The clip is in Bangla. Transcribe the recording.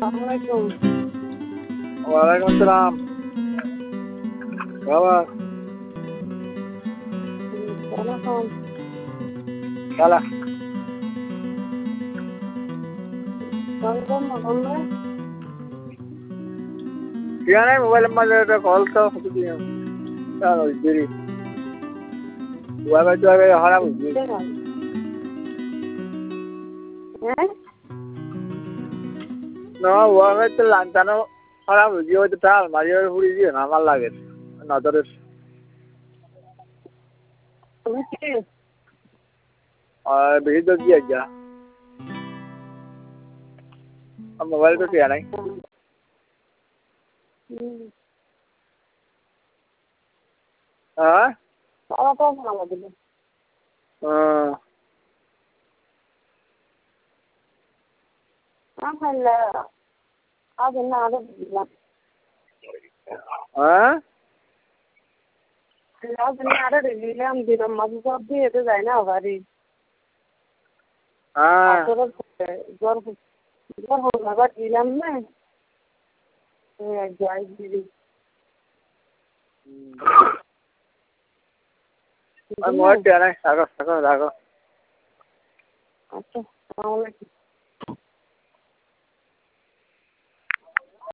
আসসালামাইকুম। ওয়ালাইকুম আসসালাম। বাবা কেমন আছেন? চালা বলবেন না বললে? ঠিক নাই মোবাইলের মাঝে একটা কল তো দেরি ওয়াইফাই তো হারাম হ্যাঁ? না ওয়াইফাই তো লাগানো হারাম হয়ে হয়তো তার মাঝে মাঝে পুড়ি দিয়ে না আমার লাগে নজরের তুমি কি? আর বেশি তো দিয়ে যা মোবাইল তো ঠিক নাই হ্যাঁ তারা তো ভালো দিল। তাহলে আজ না আরো দিলাম। হ্যাঁ আজ না আরো দিলাম দিলাম মাঝে সব দিয়ে তো যায় না বাড়ি। হ্যাঁ জ্বর জ্বর হল আবার দিলাম না যাই দিদি। মোবাইল ঠিক নাই রাখো রাখো রাখো। আচ্ছা আসসালামু আলাইকুম।